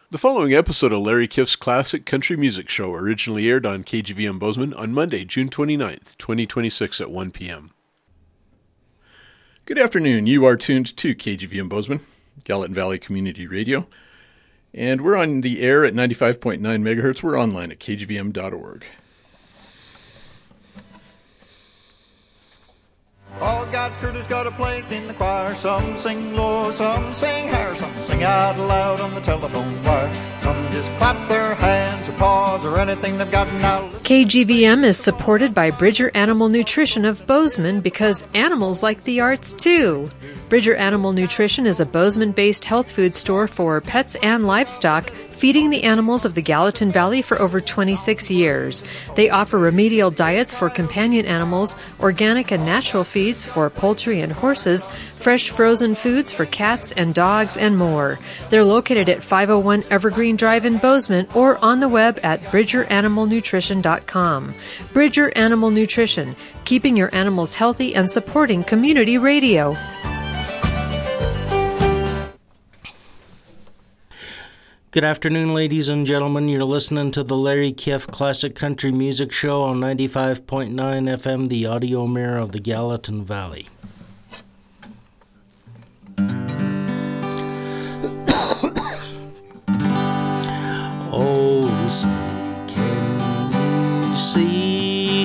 The following episode of Larry Kiff's Classic Country Music Show originally aired on KGVM Bozeman on Monday, June 29th, 2026 at 1 p.m. Good afternoon. You are tuned to KGVM Bozeman, Gallatin Valley Community Radio, and we're on the air at 95.9 megahertz. We're online at kgvm.org. All God's crew has got a place in the choir. Some sing low, some sing higher, some sing out loud on the telephone wire. Some just clap their hands or paws or anything they've got now. KGVM is supported by Bridger Animal Nutrition of Bozeman because animals like the arts too. Bridger Animal Nutrition is a Bozeman-based health food store for pets and livestock, feeding the animals of the Gallatin Valley for over 26 years. They offer remedial diets for companion animals, organic and natural feeds for poultry and horses, fresh frozen foods for cats and dogs, and more. They're located at 501 Evergreen Drive in Bozeman or on the web at bridgeranimalnutrition.com. Bridger Animal Nutrition, keeping your animals healthy and supporting community radio. Good afternoon, ladies and gentlemen. You're listening to the Larry Kiff Classic Country Music Show on 95.9 FM, the audio mirror of the Gallatin Valley. Oh, say, can you see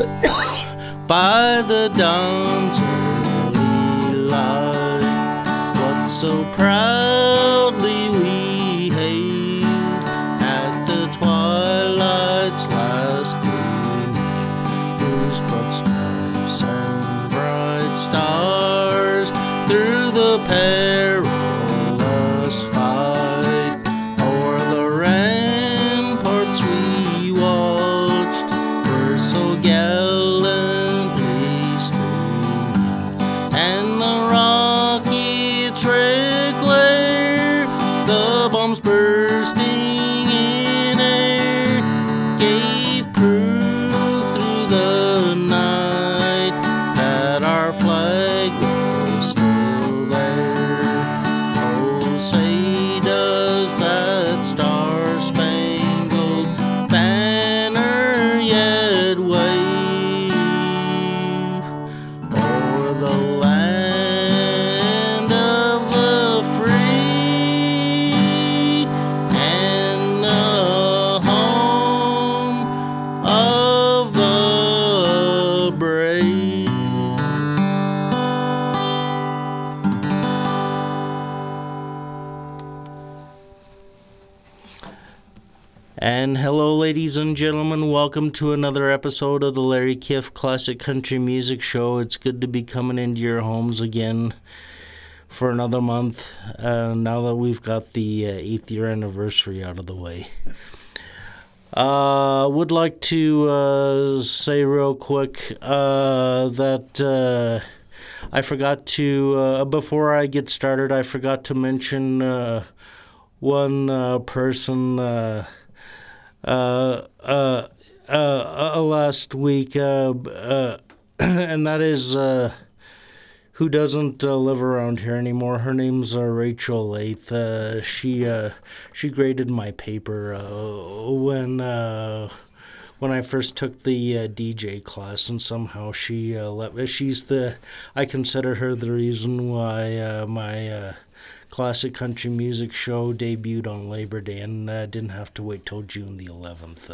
by the dawn's early light what so proudly we at the twilight's last gleam, whose broad stripes and bright stars through the perilous fight o'er the ramparts we watched were so gallantly streamed, and the rockets red glare, the bombs bursting in air, gave proof through the night that our flag was still there. Oh, say does that star-spangled banner yet wave o'er the land of the free and the home of the brave. And hello, ladies and gentlemen. Welcome to another episode of the Larry Kiff Classic Country Music Show. It's good to be coming into your homes again for another month, now that we've got the 8th year anniversary out of the way. Would like to say real quick that I forgot to, before I get started, I forgot to mention one person last week, and that is who doesn't live around here anymore. Her name's Rachel Lath. She graded my paper when I first took the DJ class, and somehow she I consider her the reason why my Classic Country Music Show debuted on Labor Day and didn't have to wait till June the 11th.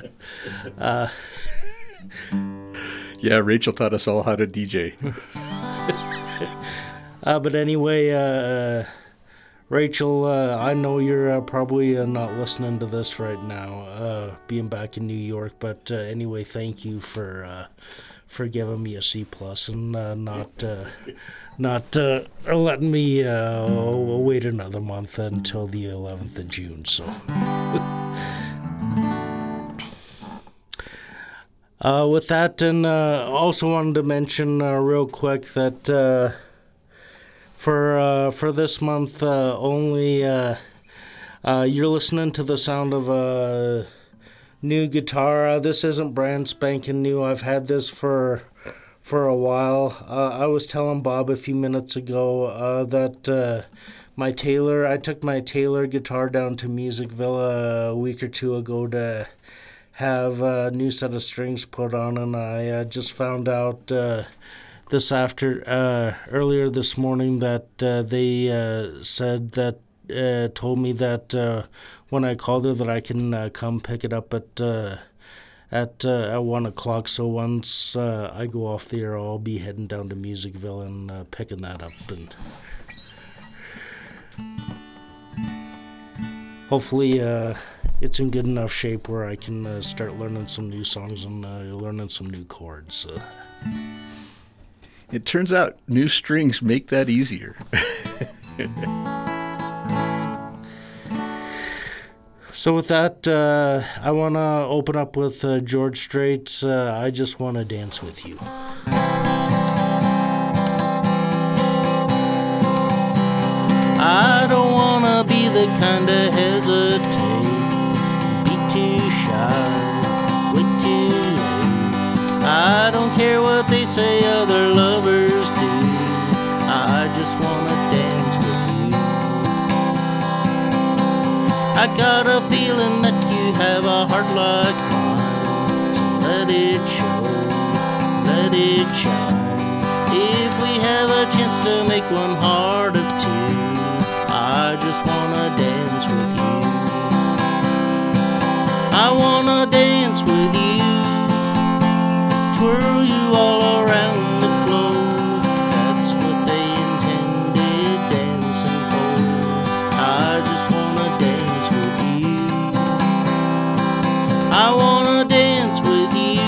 Yeah, Rachel taught us all how to DJ. But anyway, Rachel, I know you're probably not listening to this right now, being back in New York, but anyway, thank you for giving me a C+ and not letting me wait another month until the 11th of June. So, with that, and also wanted to mention real quick that for this month only, you're listening to the sound of a new guitar. This isn't brand spanking new. I've had this for a while. I was telling Bob a few minutes ago that my Taylor. I took my Taylor guitar down to Music Villa a week or two ago to have a new set of strings put on, and I just found out earlier this morning that they said that told me that when I called her that I can come pick it up at 1 o'clock. So once I go off the air, I'll be heading down to Musicville and picking that up, and hopefully it's in good enough shape where I can start learning some new songs and learning some new chords. It turns out new strings make that easier. So with that, I want to open up with George Strait's I Just Want to Dance With You. I don't want to be the kind to hesitate, be too shy, wait too late. I don't care what they say other lovers do, I just want to dance with you. I got a feeling that you have a heart like mine, so let it show, let it shine. If we have a chance to make one heart of two, I just wanna dance with you. I wanna dance with you, twirl you all around the floor. That's what they intended dancing for. I just wanna dance with you. I wanna dance with you,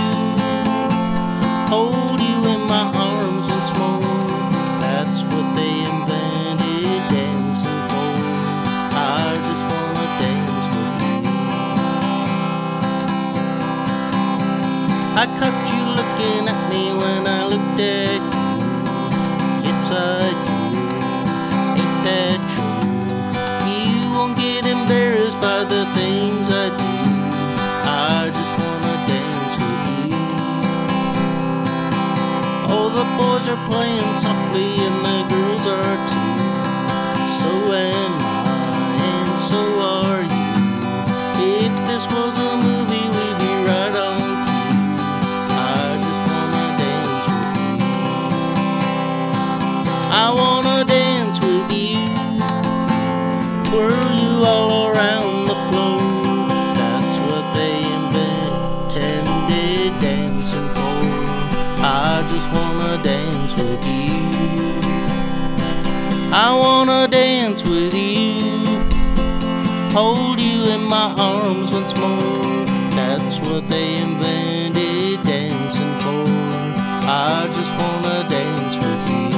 hold you in my arms once more. That's what they invented dancing for. I just wanna dance with you. I caught you looking at me when I looked at you. Yes, I did. Ain't that true? You won't get embarrassed by the things I do. I just wanna dance with you. Oh, the boys are playing softly and the girls are too. So am I and so are you. If this was a movie, we'd be right on cue. I just wanna dance with you. I wanna dance with you, twirl you all around the floor. That's what they intended dancing for. I just wanna dance with you. I wanna dance with you, hold you in my arms once more. That's what they invented dancing for. I just wanna dance with you.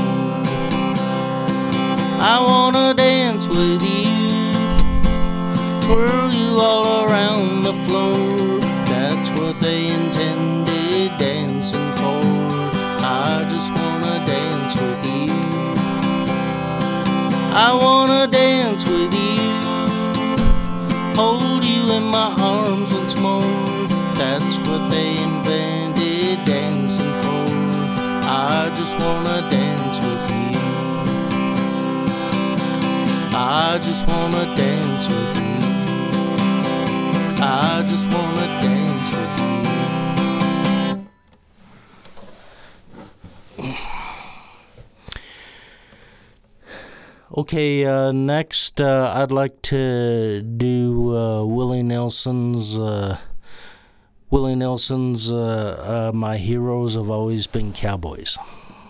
I wanna dance with you, twirl you all around the floor. That's what they intended dancing for. I just wanna dance with you. I wanna dance with you, hold you in my arms once more. That's what they invented dancing for. I just wanna dance with you. I just wanna dance with you. I just wanna dance with you. Okay, next I'd like to do Willie Nelson's My Heroes Have Always Been Cowboys.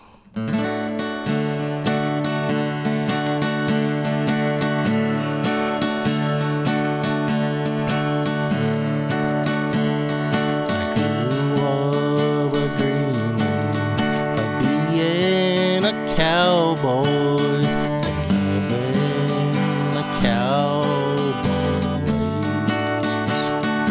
Cowboy, loving the cowboy ways,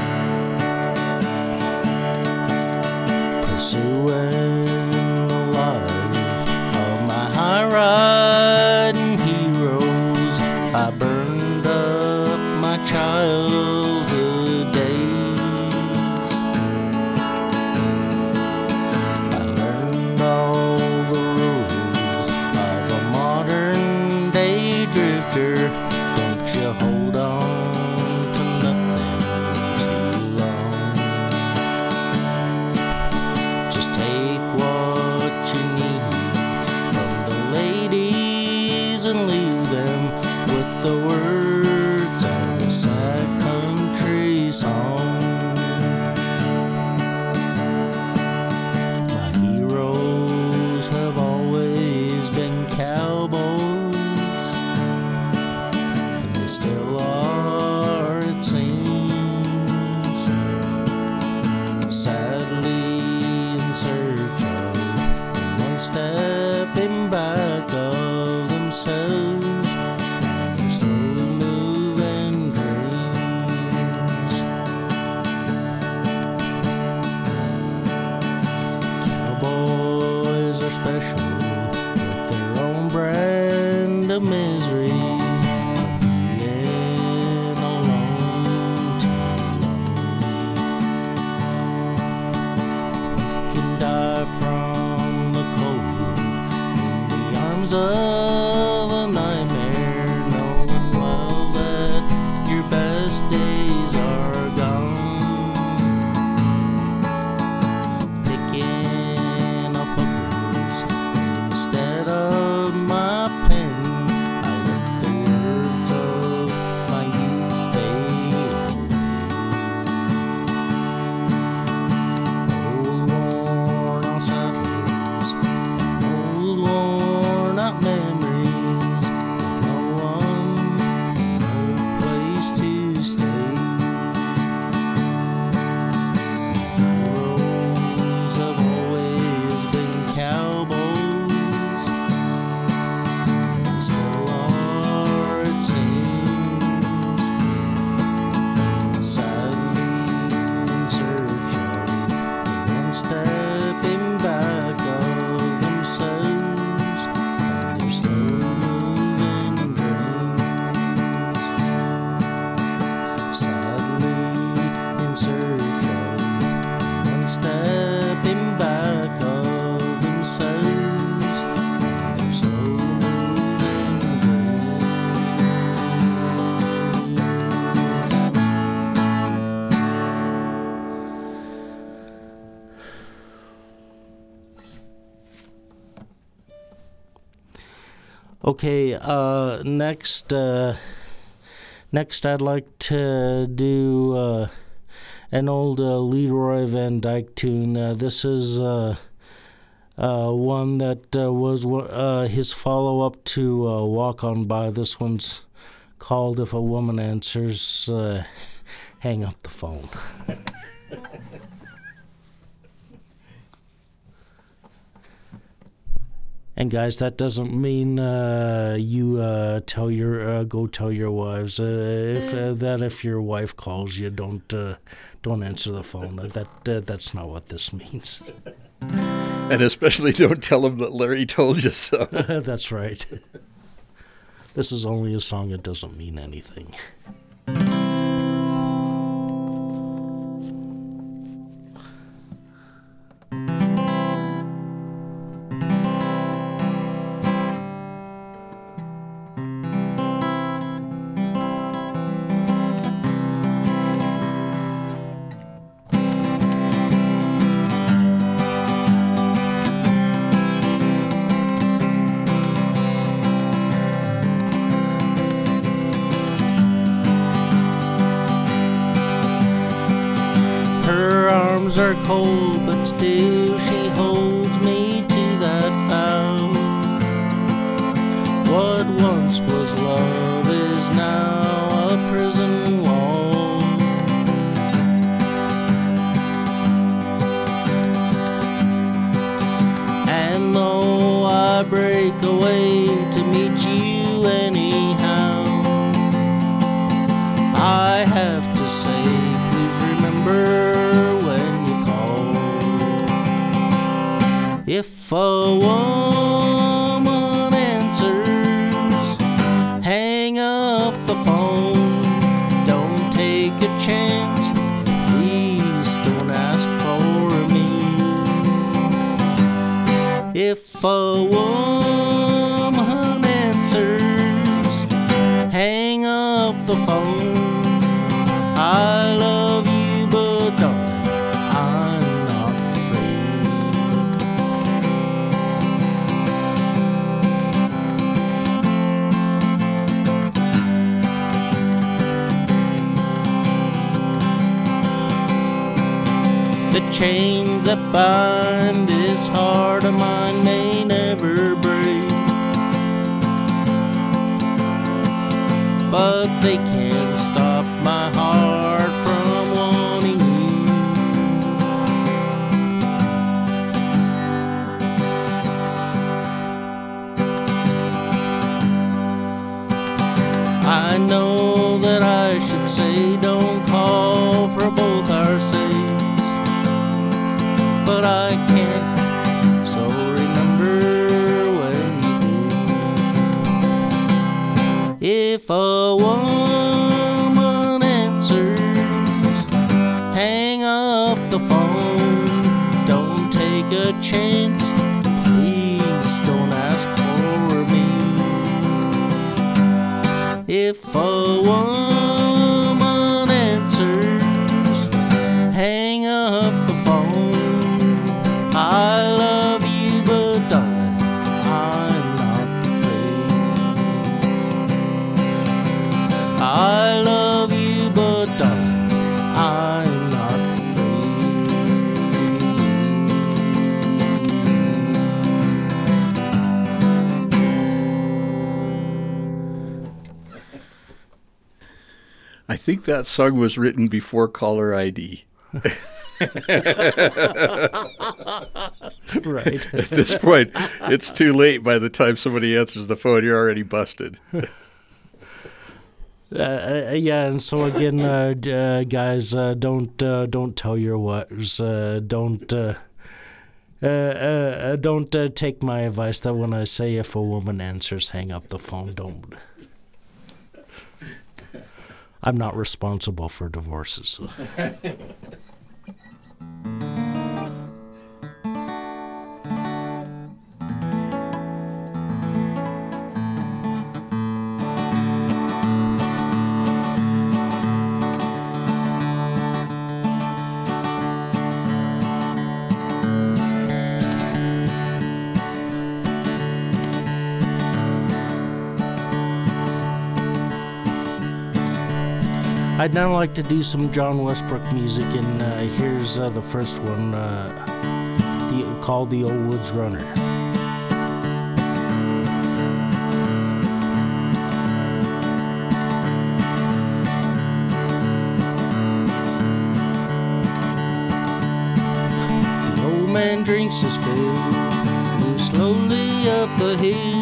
pursuing the life of my high riding heroes. I burned up my childhood days. I learned all the rules of a modern day drifter. still are, it seems, sadly in search of one stepping back of themselves, their slow moving dreams. Cowboys are special with their own brand of misery. Being alone too long can die from the cold in the arms of a nightmare, knowing well that your best days are gone. Picking up hookers instead of my pen, I let the words of my youth fade away. Old worn out saddles, old worn out memories, no one, no place to stay. Heroes have always been cowboys, and still are, it seems, sadly in search of one stepping back of themselves, and their slow moving dreams. Sadly in search of one stepping back of themselves, and their slow moving dreams. Okay, next I'd like to do an old Leroy Van Dyke tune. This is one that was his follow-up to Walk On By. This one's called If a Woman Answers, Hang Up the Phone. And guys, that doesn't mean you tell your go tell your wives if your wife calls you, don't answer the phone. That's not what this means. And especially don't tell them that Larry told you so. That's right. This is only a song. It doesn't mean anything. Her arms are cold, but still she holds me to that vow. What once was love is now a prison wall. And though I break away to meet you anyhow, I have to say, please remember when you call. If a woman answers, hang up the phone. Don't take a chance, please don't ask for me. If a woman answers, hang up the phone. I love you, but darling, I'm not free. The chains that bind this heart of mine may never break. but they can't stop my heart from wanting you. I know that I should say don't call for both our sakes, but I can't, so remember when you do. If a woman answers, hang up the phone, don't take a chance, please don't ask for me. If a woman answers, hang up the phone. I love you, but darling, I'm not afraid. I love you, but darling, I'm not I think that song was written before caller ID. Right. At this point, it's too late. By the time somebody answers the phone, you're already busted. Yeah, and so again, guys, don't tell your wives. Don't take my advice that when I say if a woman answers, hang up the phone. Don't. I'm not responsible for divorces. So. I'd now like to do some John Westbrook music, and here's the first one, called The Old Woods Runner. The old man drinks his fill, moves slowly up a hill,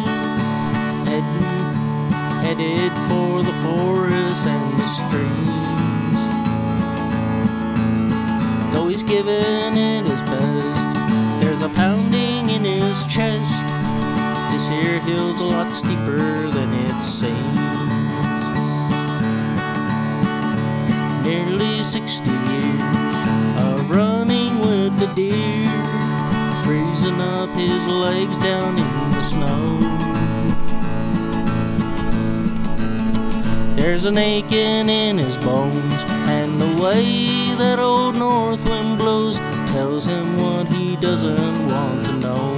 headed for the forest and the streams. Though he's given it his best, there's a pounding in his chest. This here hill's a lot steeper than it seems. Nearly 60 years of running with the deer, freezing up his legs down in the snow. There's an aching in his bones, and the way that old north wind blows tells him what he doesn't want to know.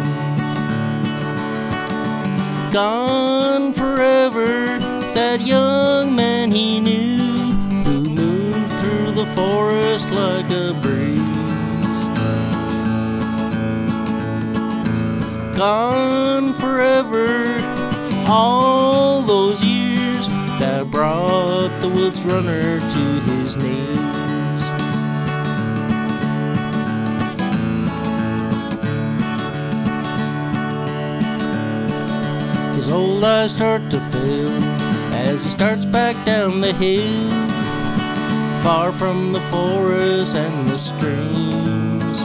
Gone forever, that young man he knew, who moved through the forest like a breeze. Gone forever, all those years that brought the woods runner to his knees. His old eyes start to fill as he starts back down the hill, far from the forest and the streams.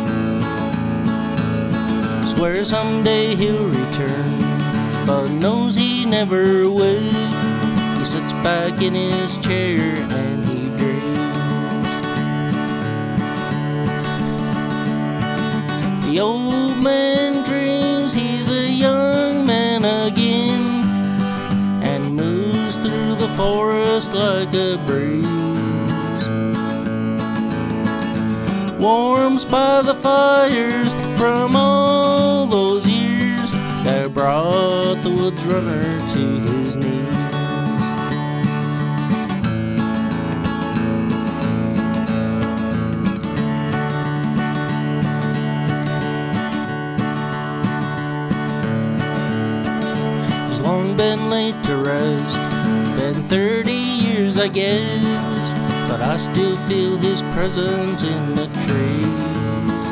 Swears someday he'll return, but knows he never will. He sits back in his chair and he dreams. The old man dreams he's a young man again, and moves through the forest like a breeze. Warms by the fires from all those years that brought the woods runner to his knees. Long been laid to rest, been 30 years, I guess, but I still feel his presence in the trees.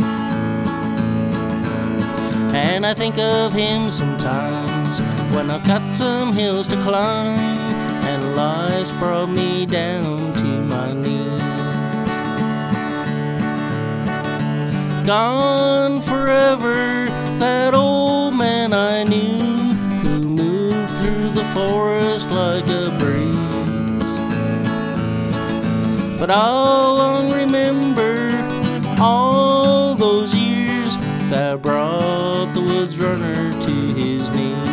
And I think of him sometimes when I've got some hills to climb and life's brought me down to my knees. Gone forever, that old man I knew, who moved through the forest like a breeze. But I'll long remember all those years that brought the woods runner to his knees.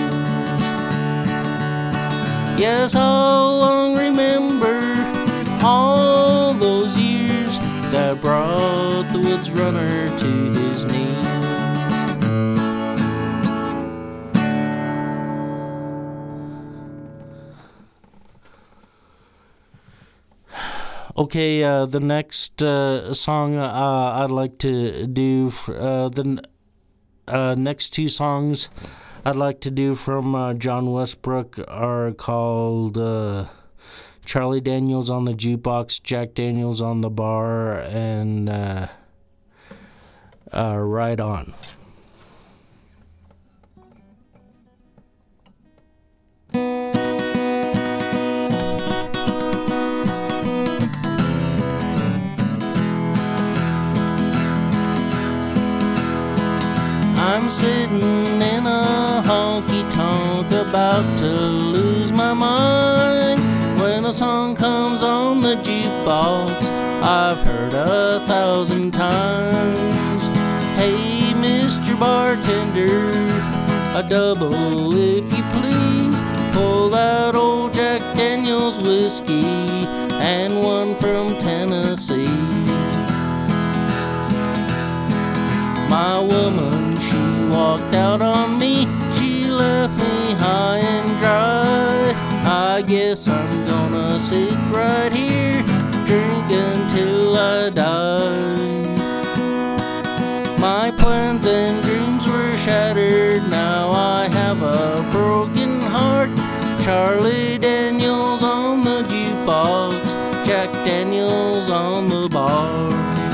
Yes, I'll long remember all those years that brought the woods runner to his knees. Okay, the next song I'd like to do, the next two songs I'd like to do from John Westbrook are called Charlie Daniels on the Jukebox, Jack Daniels on the Bar, and Ride On. I'm sitting in a honky-tonk about to lose my mind when a song comes on the jukebox I've heard 1,000 times. Hey, Mr. Bartender, a double if you please. Pull that old Jack Daniels whiskey and one from Tennessee. My woman, she walked out on me, she left me high and dry. I guess I'm gonna sit right here, drink until I die. My plans and dreams were shattered, now I have a broken heart. Charlie Daniels on the jukebox, Jack Daniels on the bar.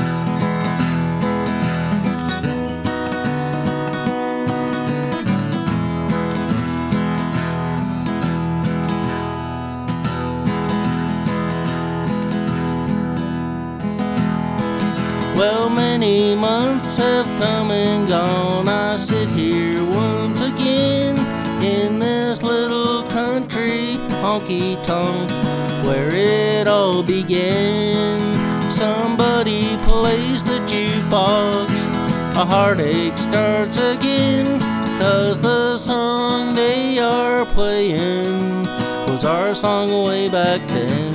Well, many months have come and gone. I sit here once again in this little country honky-tonk where it all began. Somebody plays the jukebox, a heartache starts again, 'cause the song they are playing was our song way back then.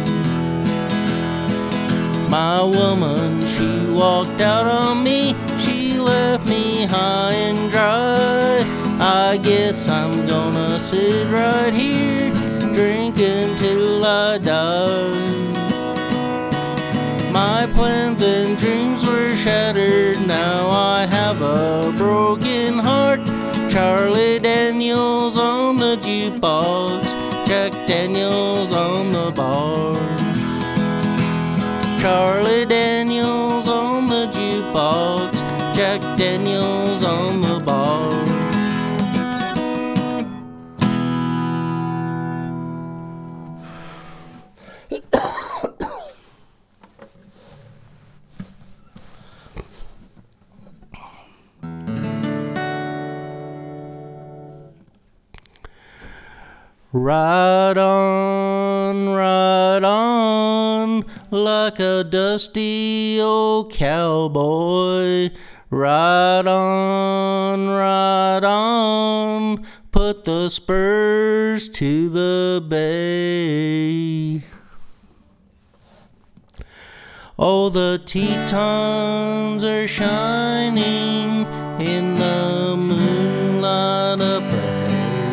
My woman, she walked out on me, she left me high and dry. I guess I'm gonna sit right here, drink until I die. My plans and dreams were shattered, now I have a broken heart. Charlie Daniels on the jukebox, Jack Daniels on the bar. Charlie Daniels on the jukebox, Jack Daniels on the bar. Ride on, like a dusty old cowboy. Ride on, put the spurs to the bay. Oh, the Tetons are shining in the moonlight up ahead.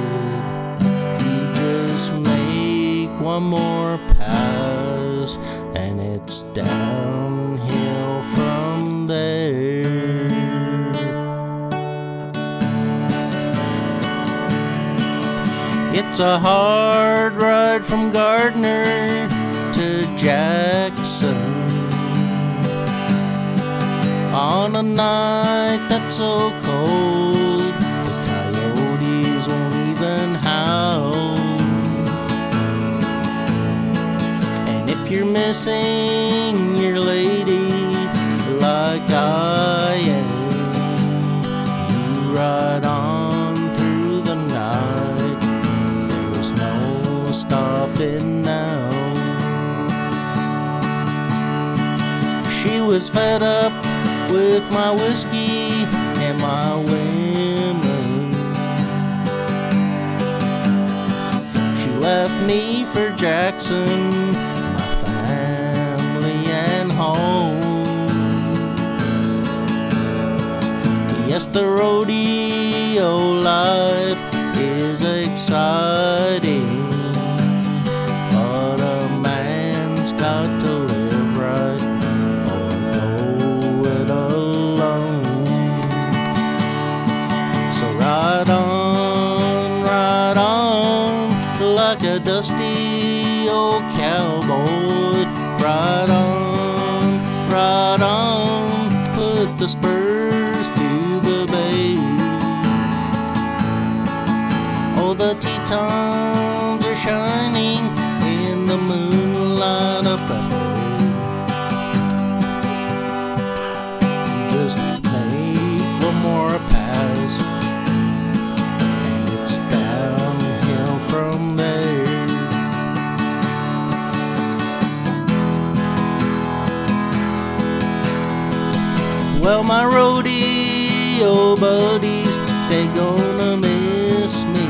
One more pass and it's downhill from there. It's It's a hard ride from Gardner to Jackson on a night that's so cold the coyotes won't even howl. And if you're missing your lady like I am, you ride on through the night. There's no stopping now. She was fed up with my whiskey and my women. She left me for Jackson, my family and home. Yes, the rodeo life is exciting, but a man's got to live right or go it alone. So ride on like a dusty old cowboy. Ride on, put the spurs to the bay. Oh, the Tetons are shining in the moonlight up ahead. Just make one more pass, and it's downhill from there. Well, my rodeo buddies, they gonna miss me.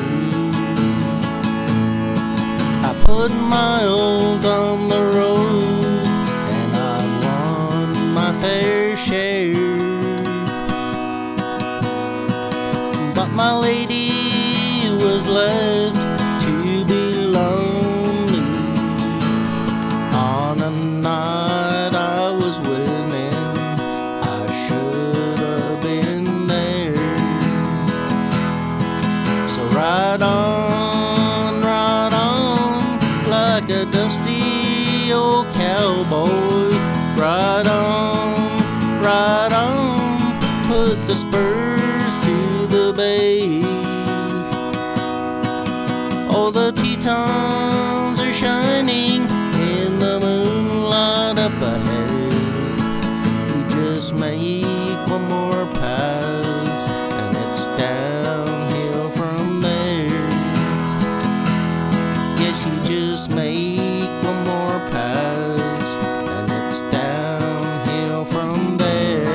I put miles on the road, and I won my fair share. But my lady was left to be lonely on a night I was winning. I should have been there. So ride on like a dusty old cowboy. Ride on, put the spurs to the bay. Oh, the Tetons are shining in the moonlight up ahead. You just make one more pass, and it's downhill from there. Yes, you just make one more pass, and it's downhill from there.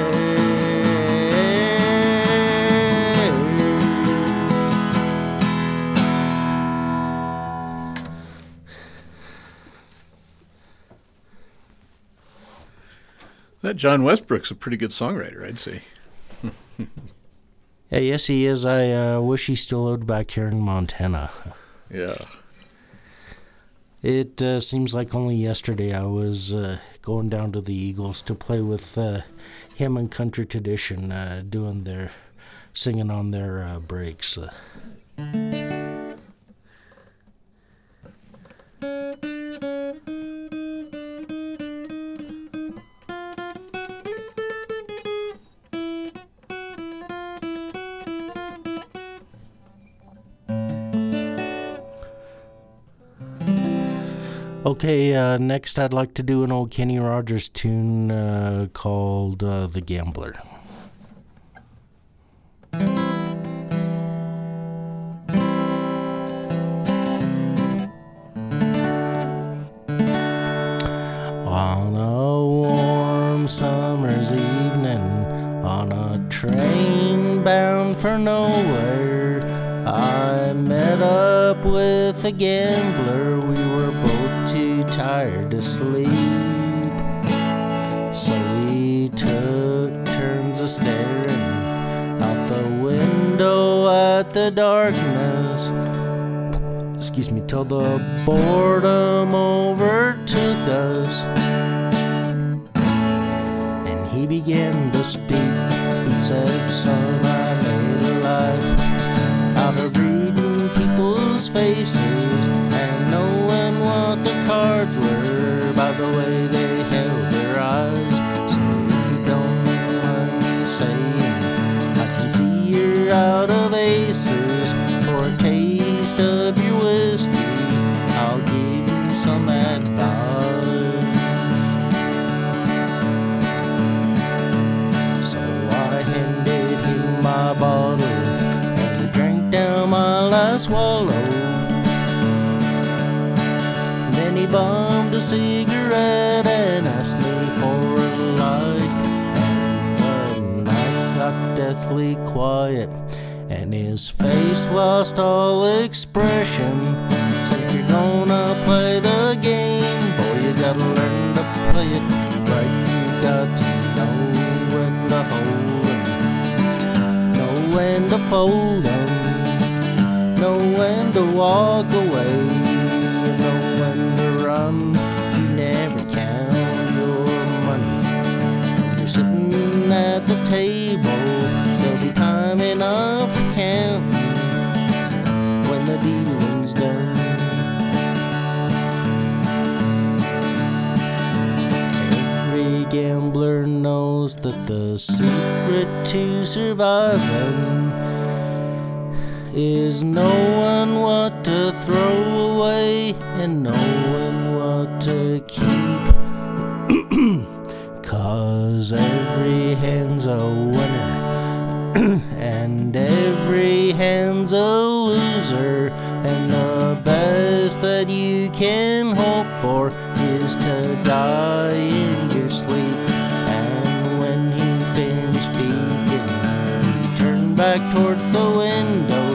That John Westbrook's a pretty good songwriter, I'd say. Yeah, yes, he is. I wish he still lived back here in Montana. Yeah. It seems like only yesterday I was going down to the Eagles to play with him and Country Tradition, singing on their breaks. Okay, next I'd like to do an old Kenny Rogers tune called The Gambler. On a warm summer's evening, on a train bound for nowhere, I met up with a gambler. We were both too tired to sleep, so we took turns of staring out the window at the darkness. Excuse me, till the boredom overtook us, and he began to speak. He said, "Son, I made a life out of reading people's faces and knowing what their cards were by the way they held their eyes. So if you don't mind me saying, I can see you're out of aces. For a taste of your whiskey, I'll give you some advice. So I handed him my bottle and he drank down my last swallow. Then he bummed a cigarette and asked me for a light. And the night got deathly quiet and his face lost all expression. Said, if you're gonna play the game, boy, you gotta learn to play it right. You got to know when to hold 'em, know when to fold 'em, know when to walk away, know when to run. You never count your money when you're sitting at the table. There'll be time enough for counting when the dealing's done. Every gambler knows that the secret to surviving is knowing what to throw away and knowing what to keep. 'Cause every hand's a winner and every hand's a loser, and the best that you can hope for is to die in your sleep. And when he finished speaking, he turned back towards the window,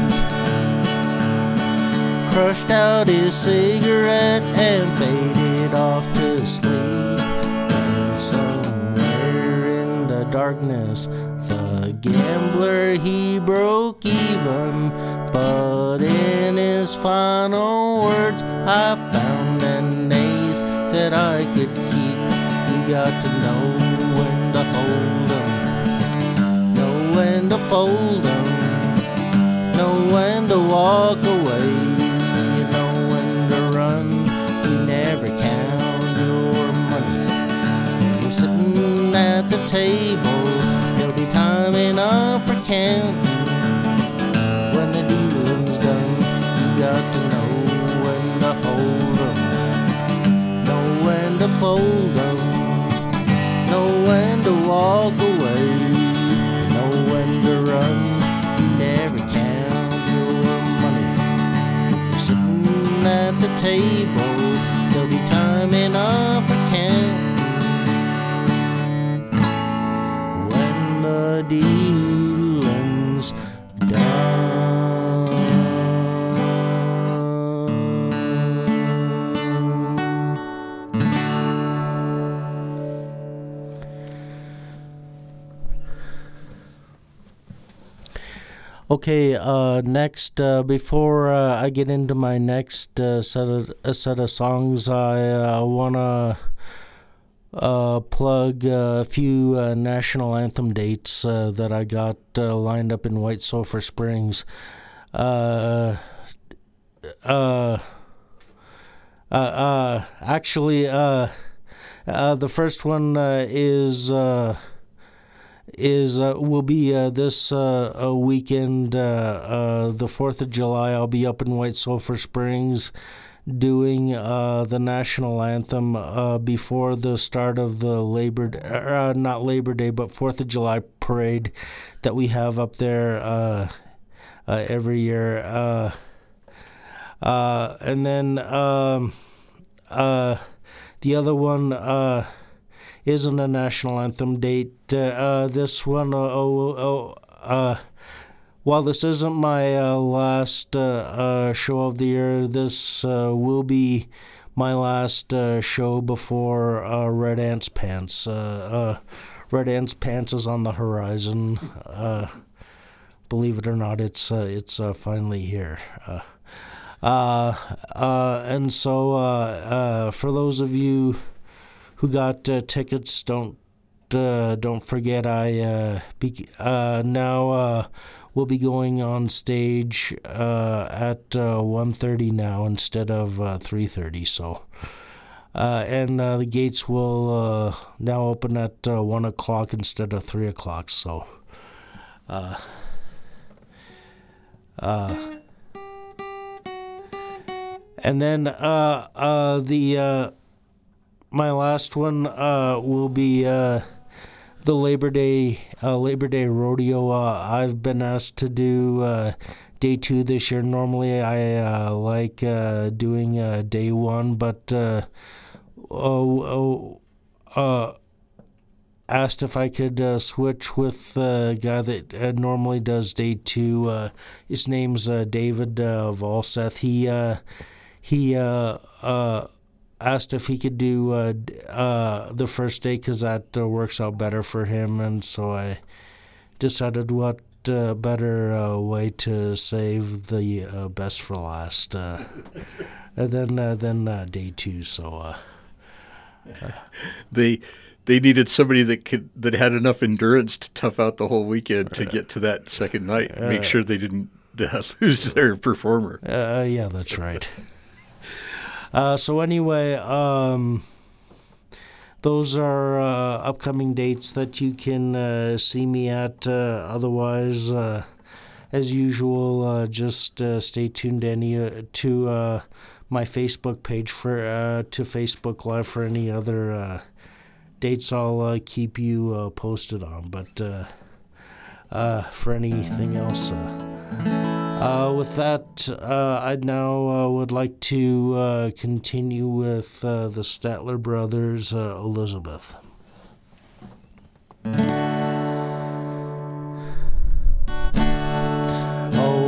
crushed out his cigarette and faded off to sleep. And somewhere in the darkness, the gambler, he broke even, but in his final words, I found an ace that I could keep. You got to know when to hold 'em, know when to fold 'em, know when to walk away, you know when to run. You never count your money when you're sitting at the table. There'll be time enough for counting when the dealing's done. You got to know when to hold 'em, know when to fold 'em, know when to walk away, know when to run. You never count your money when you're sitting at the table. There'll be time enough for counting when the dealing's done. Okay, next, before I get into my next set of songs, I wanna plug a few national anthem dates that I got lined up in White Sulphur Springs. Actually, the first one will be this weekend, the 4th of July. I'll be up in White Sulphur Springs doing the national anthem before the start of the not Labor Day, but 4th of July parade that we have up there every year. And then the other one isn't a national anthem date. This one, while this isn't my last show of the year, this will be my last show before Red Ants Pants. Red Ants Pants is on the horizon. Believe it or not, it's finally here. And so for those of you who got tickets, don't forget, I now will be going on stage at 1:30 now instead of 3:30. So, and the gates will now open at 1 o'clock instead of 3 o'clock. So, and then my last one will be the Labor Day rodeo. I've been asked to do day 2 this year. Normally, I like doing day 1, but asked if I could switch with the guy that normally does day 2. His name's David Valseth. He asked if he could do the first day because that works out better for him, and so I decided what better way to save the best for last, and then day 2. So They needed somebody that had enough endurance to tough out the whole weekend to get to that second night. Make sure they didn't lose their performer. Yeah, that's right. So anyway, those are upcoming dates that you can see me at. Otherwise, as usual, just stay tuned to my Facebook page to Facebook Live for any other dates I'll keep you posted on. But for anything else, with that, I now would like to continue with the Statler Brothers, Elizabeth. Oh,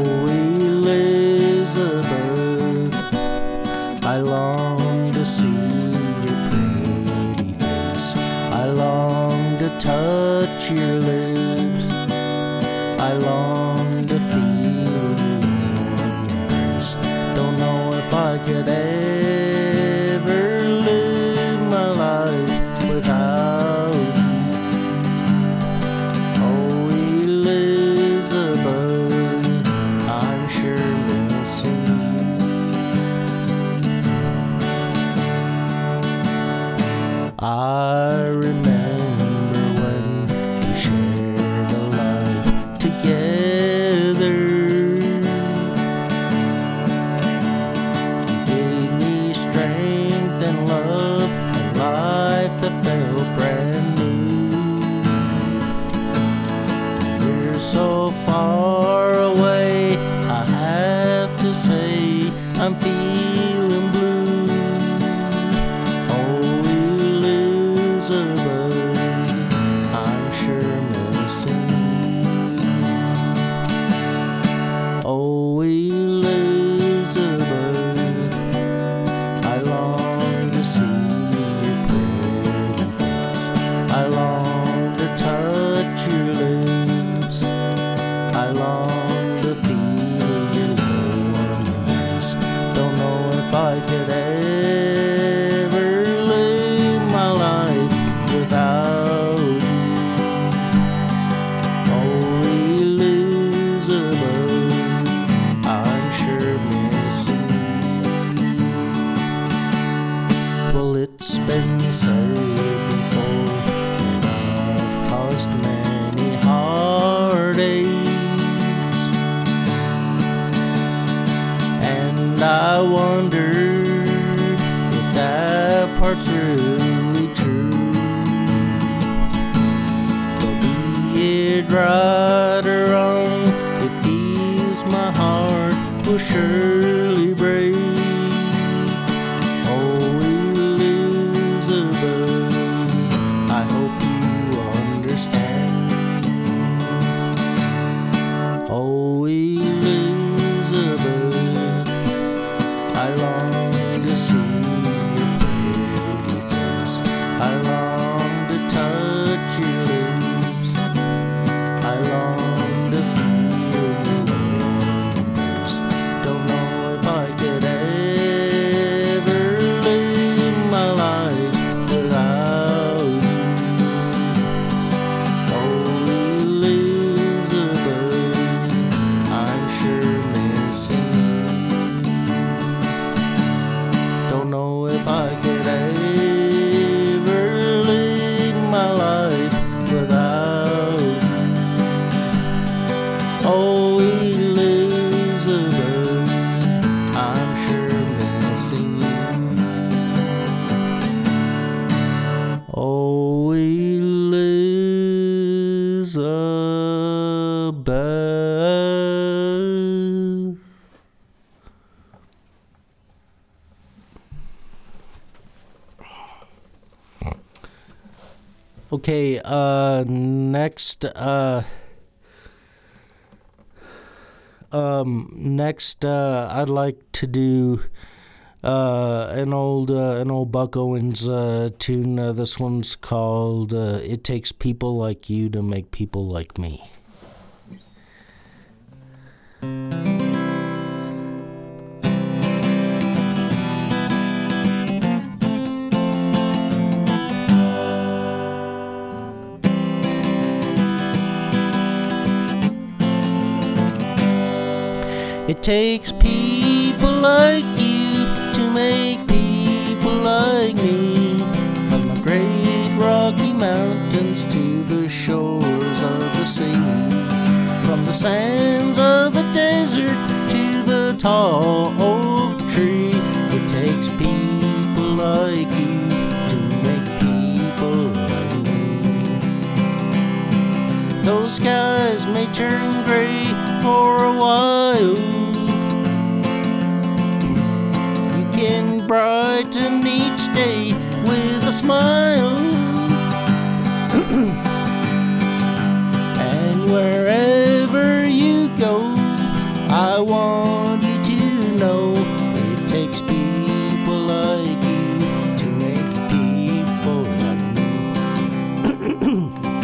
Elizabeth, I long to see your pretty face. I long to touch your lips. I long to feel your warm embrace. Don't know if I could ever live my life without you. Oh, Elizabeth, I'm sure missing you. I remember when we shared a life together. You gave me strength and love and life that felt brand new. You're so far away, I have to say I'm feeling blue. Oh, Elizabeth, I'm sure missing you. Oh, Elizabeth, I long to see your pretty face. I long to touch your lips. I long to feel your warm embrace. Don't know if I could ever live my life without you. Oh, Elizabeth, I'm sure missing you. Well, it's been said before that I've caused many heartaches, and I wonder if that part's really true. But be it right or wrong, it feels my heart will surely break. Oh, Elizabeth, I hope you understand. Oh, Elizabeth, I long to see your pretty face. I long to touch your lips. I long to feel your warm embrace. Don't know if I could ever live my life without you. Oh, Elizabeth, Okay, next, I'd like to do an old Buck Owens tune. This one's called "It Takes People Like You to Make People Like Me." It takes people like you to make people like me. From the great Rocky Mountains to the shores of the seas, from the sands of the desert to the tall oak tree. It takes people like you to make people like me. Those skies may turn gray for a while, can brighten each day with a smile. And wherever you go, I want you to know it takes people like you to make people like me.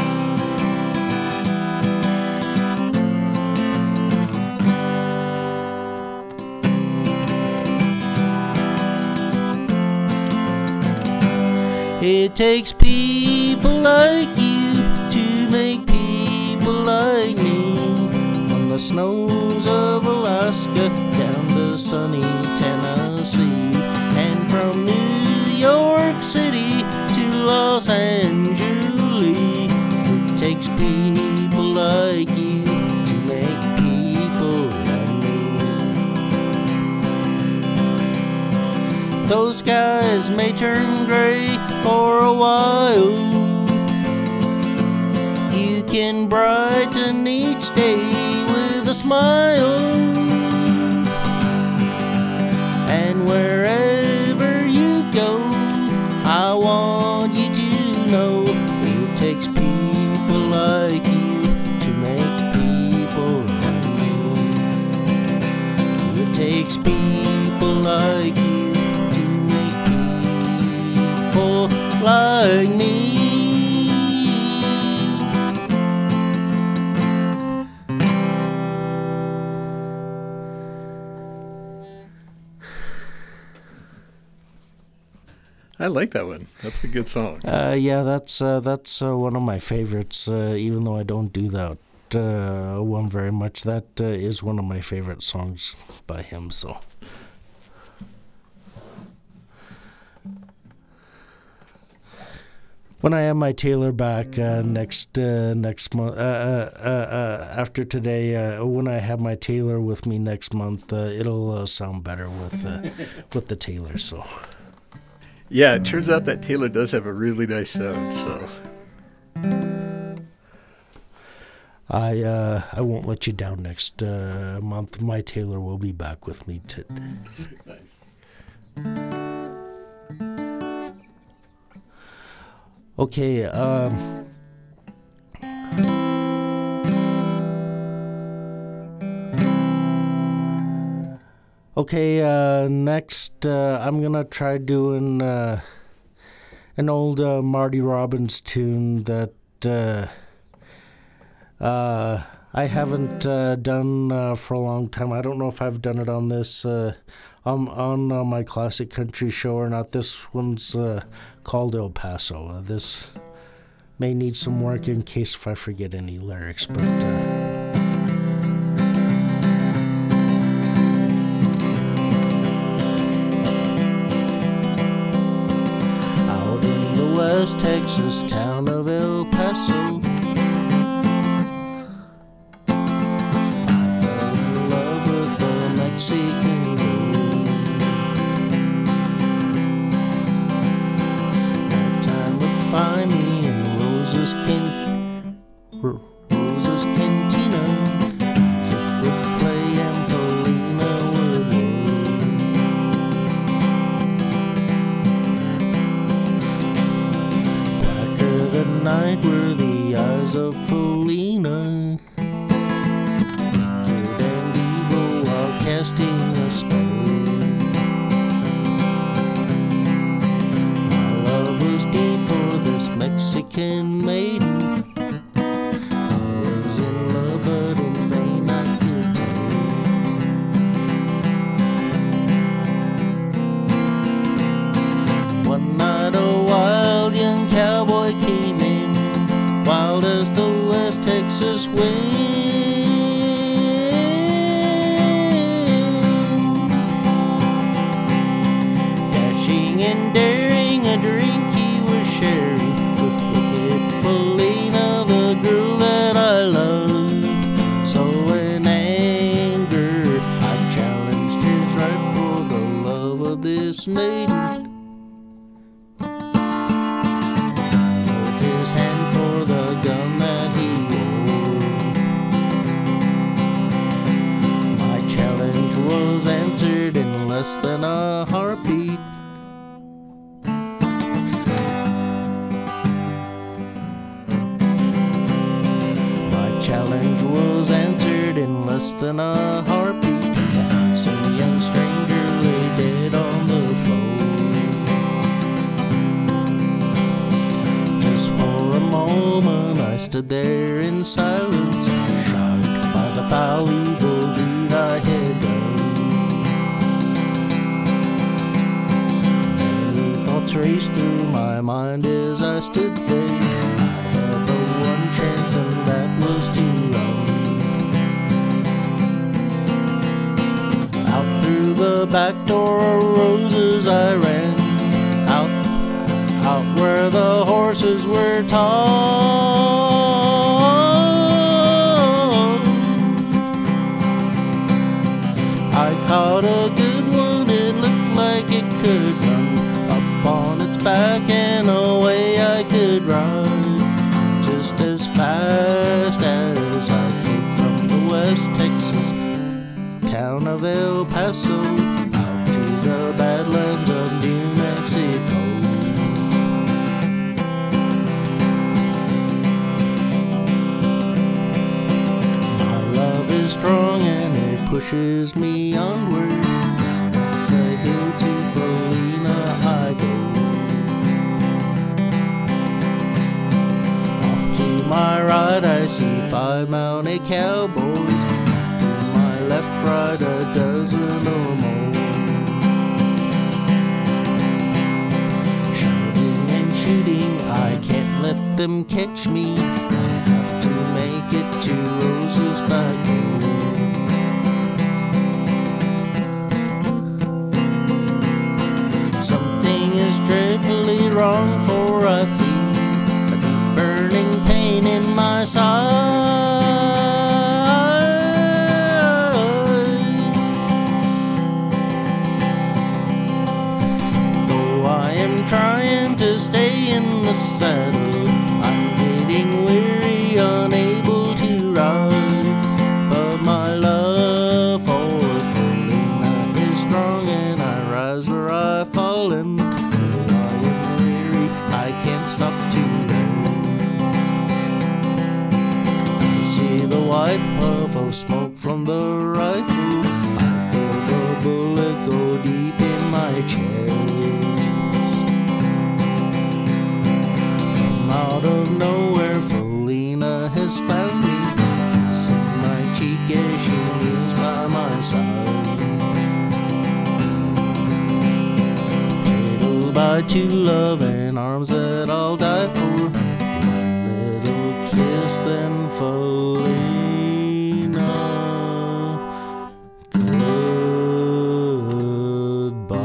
It takes people like you to make people like me. From the snows of Alaska down to sunny Tennessee, and from New York City to Los Angeles. It takes people like you to make people like me. Those skies may turn gray for a while, you can brighten each day with a smile. And wherever you go, I want you to know it takes people like you to make people like me. It takes people like you like me. I like that one. That's a good song. Yeah, that's one of my favorites. Even though I don't do that one very much, that is one of my favorite songs by him. So. When I have my Taylor back next month, after today, when I have my Taylor with me next month, it'll sound better with the Taylor. So, yeah, it turns out that Taylor does have a really nice sound. So, I won't let you down next month. My Taylor will be back with me today. Nice. Okay, next I'm gonna try doing an old Marty Robbins tune that I haven't done for a long time. I don't know if I've done it on this on my classic country show or not. This one's called El Paso. This may need some work in case if I forget any lyrics, but out in the West Texas town of El Paso, Mexican girl. That time would find me in Rosa's Cantina. Zip would play and Felina would work. Blacker than night night were the eyes of Felina, wicked and evil while casting a spell. My love was deep for this Mexican maiden. I was in love, but in vain I could tell. One night a wild young cowboy came in, wild as the West Texas wind. Dashing and daring, a drink he was sharing with wicked Felina, the girl that I love. So in anger I challenged his right for the love of this maiden. Answered in less than a heartbeat. My challenge was answered in less than a heartbeat. A handsome young stranger lay dead on the floor. Just for a moment I stood there in silence, shocked by the foul evil deed I had done. Raced through my mind as I stood there. I had the one chance, and that was to run. Out through the back door of roses I ran, out where the horses were tied. I caught a good one, it looked like it could run. On its back and away I could ride, just as fast as I came from the West Texas town of El Paso out to the Badlands of New Mexico. My love is strong and it pushes me onward. Down the hill to Felina I go. Off to my right I see 5 mounted cowboys. To my left, right, a dozen or more. Shouting and shooting, I can't let them catch me. I have to make it to Rose's back door. Something is dreadfully wrong, for I feel a deep burning pain in my side. Though I am trying to stay in the saddle, I'm getting weary, unable to ride. But my love for Felina is strong, and I rise where I've fallen. Though I am weary, I can't stop to rest. I see the white puff of smoke from the rifle. I feel the bullet go deep in my chest. From out of nowhere, Felina has found me. Kissing my cheek as she kneels by my side. Cradled by true love and arms that I'll die for. One little kiss, then Felina, goodbye.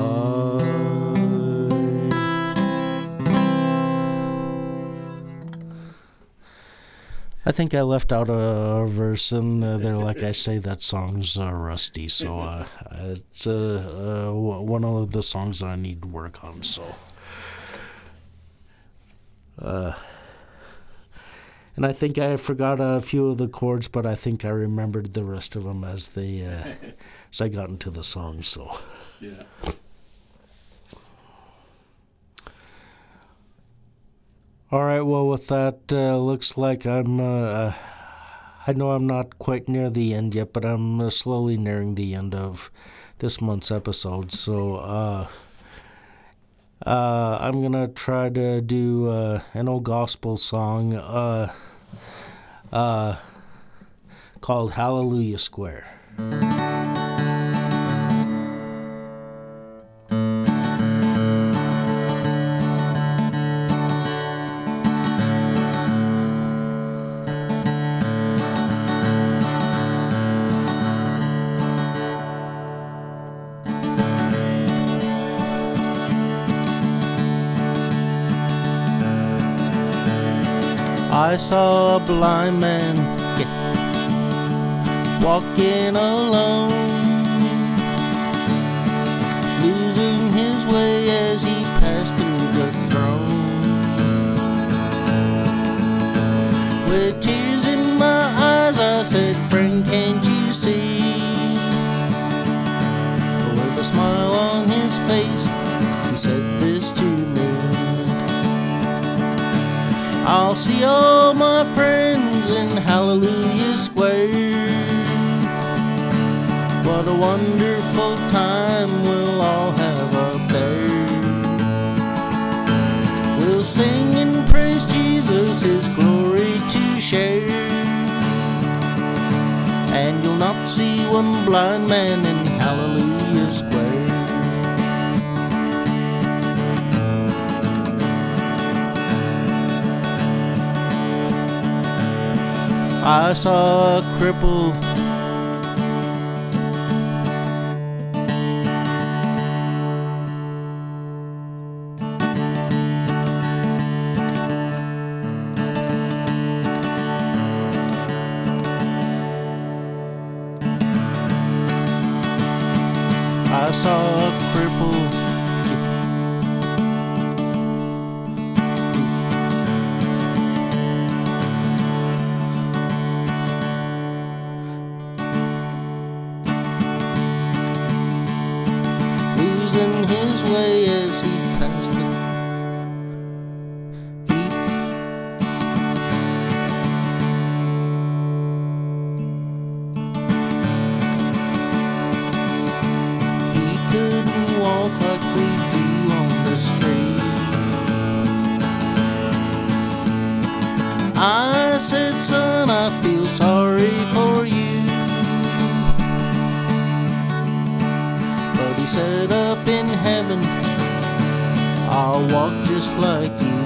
I think I left out a verse in there. Like I say, that song's rusty, so it's one of the songs that I need to work on. So, and I think I forgot a few of the chords, but I think I remembered the rest of them as they as I got into the song. So, Yeah. All right, well, with that, looks like I know I'm not quite near the end yet, but I'm slowly nearing the end of this month's episode. So I'm going to try to do an old gospel song called Hallelujah Square. I saw a blind man walking alone, losing his way as he passed through the throne. With tears in my eyes, I said, "Friend, can't you see?" With a smile on his face, he said this to me: "I'll see all my friends in Hallelujah Square. What a wonderful time we'll all have up there. We'll sing and praise Jesus, His glory to share. And you'll not see one blind man in Hallelujah Square." I saw a cripple losing his way as he passed the He couldn't walk like we do on the street. I said, "Son, I feel sorry for you." But he said, "Up in heaven, I'll walk just like you.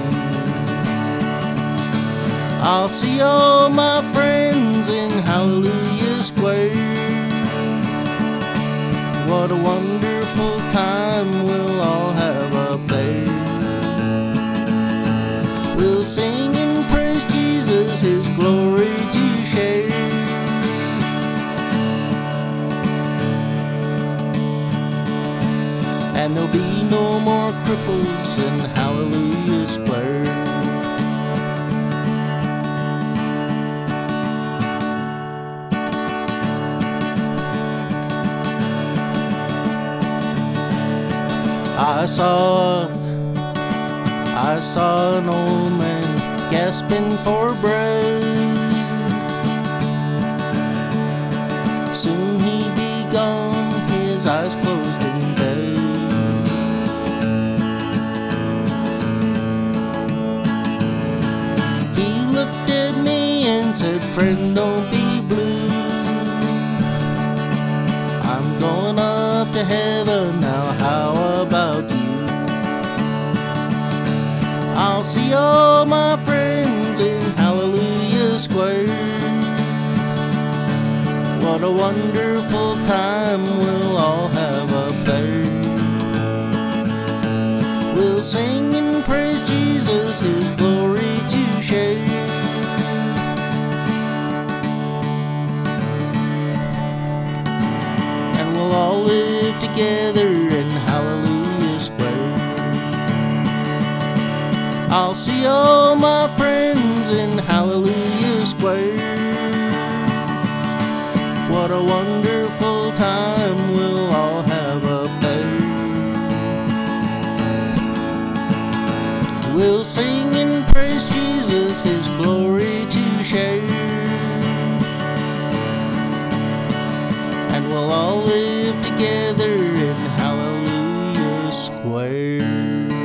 I'll see all my friends in Hallelujah Square. What a wonderful time we'll all have up there. We'll sing and praise Jesus, His glory to share. And there'll be no more cripples in Hallelujah Square." I saw an old man gasping for breath. Soon he'd be gone, his eyes closed in death. He looked at me and said, "Friend, don't be blue. I'm going up to heaven now, how about you? I'll see all my friends in Hallelujah Square. What a wonderful time we'll all have up there. We'll sing and praise Jesus, His glory to share. And we'll all live together in Hallelujah Square. I'll see all my friends in Hallelujah Square. What a wonderful time we'll all have up there. We'll sing and praise Jesus, his glory to share. And we'll all live together in Hallelujah Square.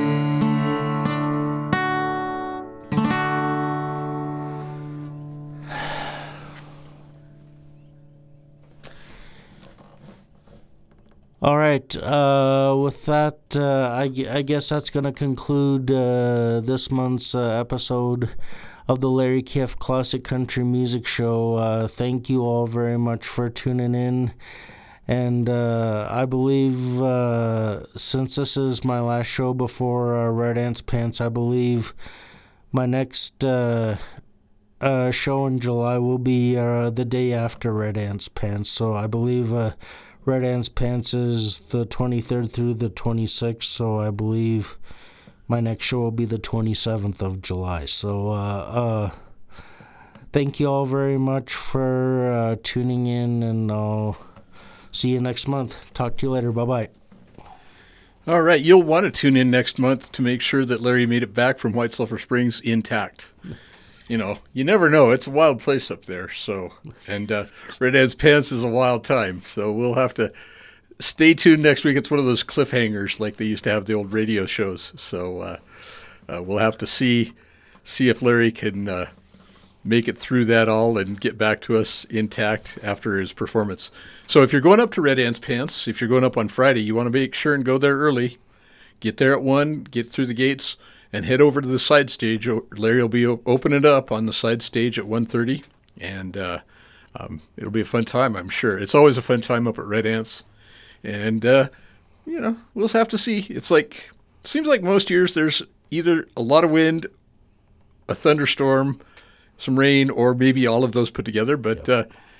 All right, with that, I guess that's going to conclude this month's episode of the Larry Kiff Classic Country Music Show. Thank you all very much for tuning in. And I believe, since this is my last show before Red Ants Pants, I believe my next show in July will be the day after Red Ants Pants. So I believe Red Ants Pants is the 23rd through the 26th, so I believe my next show will be the 27th of July. So thank you all very much for tuning in, and I'll see you next month. Talk to you later. Bye-bye. All right, you'll want to tune in next month to make sure that Larry made it back from White Sulphur Springs intact. You know, you never know. It's a wild place up there. So, and Red Ants Pants is a wild time. So we'll have to stay tuned next week. It's one of those cliffhangers like they used to have the old radio shows. So we'll have to see if Larry can make it through that all and get back to us intact after his performance. So if you're going up to Red Ants Pants, if you're going up on Friday, you want to make sure and go there early. Get there at 1, get through the gates, and head over to the side stage. Larry will be opening it up on the side stage at 1:30, and it'll be a fun time, I'm sure. It's always a fun time up at Red Ants, and you know, we'll have to see. Seems like most years there's either a lot of wind, a thunderstorm, some rain, or maybe all of those put together. But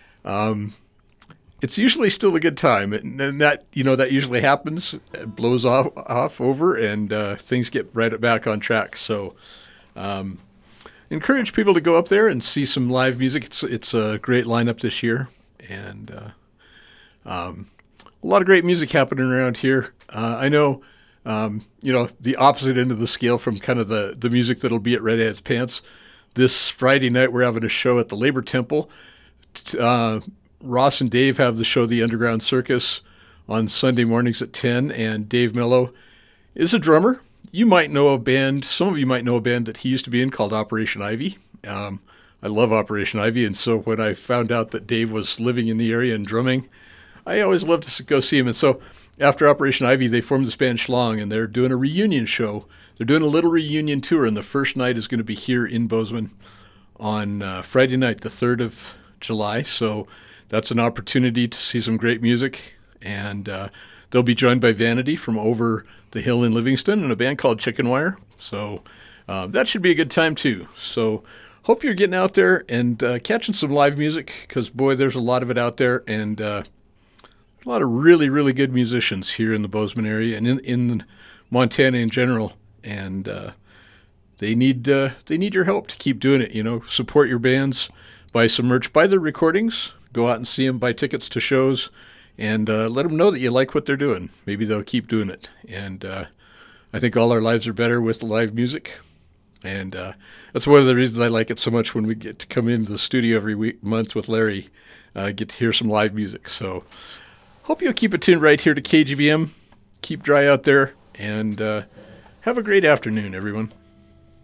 it's usually still a good time, and that usually happens. It blows off over, and things get right back on track. So, encourage people to go up there and see some live music. It's a great lineup this year, and a lot of great music happening around here. I know, the opposite end of the scale from kind of the music that'll be at Red Ants Pants. This Friday night, we're having a show at the Labor Temple. Ross and Dave have the show The Underground Circus on Sunday mornings at 10, and Dave Mello is a drummer. You might know a band, some of you might know a band that he used to be in called Operation Ivy. I love Operation Ivy, and so when I found out that Dave was living in the area and drumming, I always loved to go see him. And so after Operation Ivy, they formed this band Schlong, and they're doing a reunion show. They're doing a little reunion tour, and the first night is going to be here in Bozeman on Friday night, the 3rd of July. So that's an opportunity to see some great music, and they'll be joined by Vanity from over the hill in Livingston and a band called Chicken Wire. So that should be a good time too. So hope you're getting out there and catching some live music, because boy, there's a lot of it out there, and a lot of really, really good musicians here in the Bozeman area and in Montana in general. And they need your help to keep doing it. Support your bands, buy some merch, buy their recordings. Go out and see them, buy tickets to shows, and let them know that you like what they're doing. Maybe they'll keep doing it. And I think all our lives are better with live music. And that's one of the reasons I like it so much when we get to come into the studio every month with Larry, get to hear some live music. So hope you'll keep it tuned right here to KGVM. Keep dry out there, and have a great afternoon, everyone.